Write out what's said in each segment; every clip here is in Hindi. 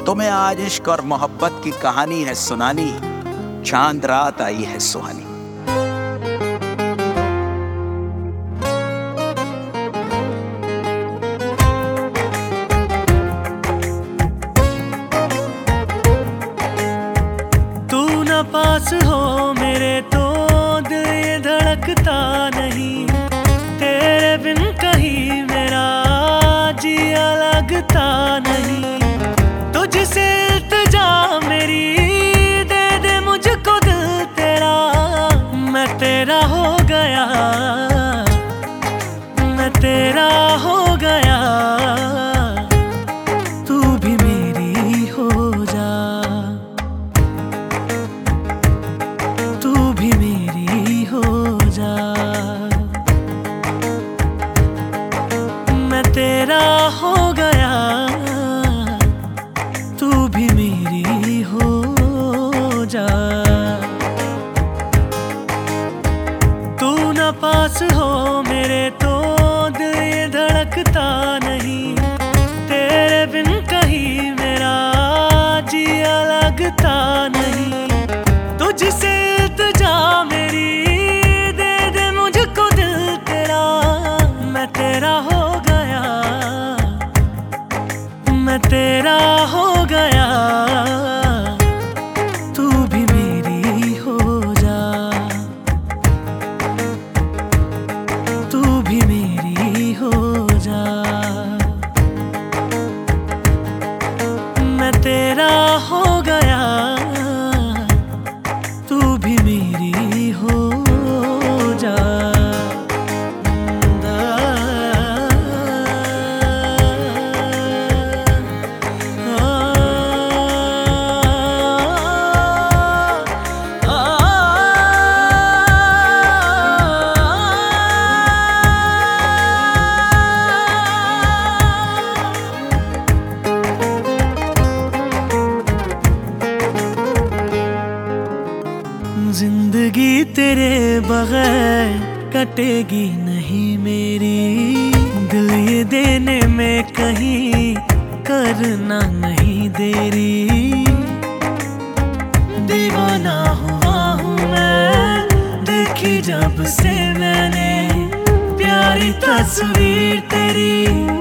तुम्हें आज इश्क और मोहब्बत की कहानी है सुनानी, चांद रात आई है सुहानी। तू न पास हो मेरे तो दिल ये धड़कता नहीं, तेरे बिन कहीं मेरा जिया लगता नहीं। तुझसे इल्तिजा मेरी दे दे मुझको दिल तेरा, मैं तेरा हो गया, मैं तेरा हो गया। तू भी मेरी हो जा, तू भी मेरी हो जा। मैं तेरा हो गया, तू भी मेरी हो जा। तू न पास हो मेरे तो दिल ये धड़कता नहीं, तेरे बिन कहीं मेरा जिया लगता नहीं। तुझसे इल्तिजा मेरी दे दे मुझको दिल तेरा, मैं तेरा हो गया, मैं तेरा हो गया। तू भी मेरी हो जा, तू भी मेरी हो जा। मैं तेरा हो गया, तू भी मेरी हो जा। जिंदगी तेरे बगैर कटेगी नहीं मेरी, दिल ये देने में कहीं करना नहीं देरी। दीवाना हुआ हूँ मैं देखी जब से मैंने प्यारी तस्वीर तेरी।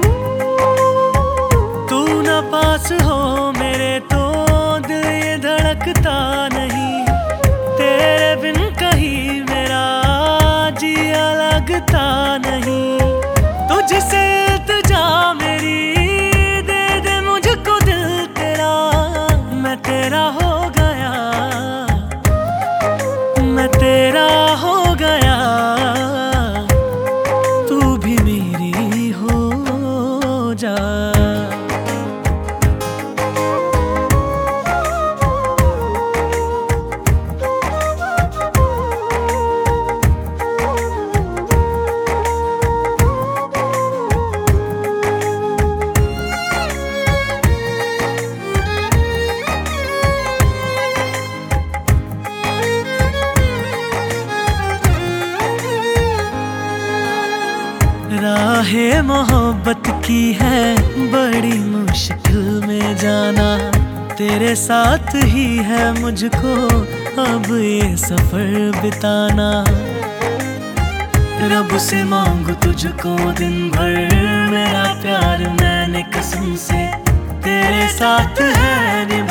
तू न पास हो मेरे तो दिल ये धड़कता नहीं, तेरे बिन कहीं मेरा जिया लगता नहीं। तुझसे इल्तिजा मेरी दे दे मुझको दिल तेरा, मैं तेरा हो गया, मैं तेरा हो गया। तू भी मेरी हो जा। राहे मोहब्बत की है बड़ी मुश्किल में जाना, तेरे साथ ही है मुझको अब ये सफर बिताना। रब से मांगू तुझको दिन भर मेरा प्यार, मैंने कसम से तेरे साथ है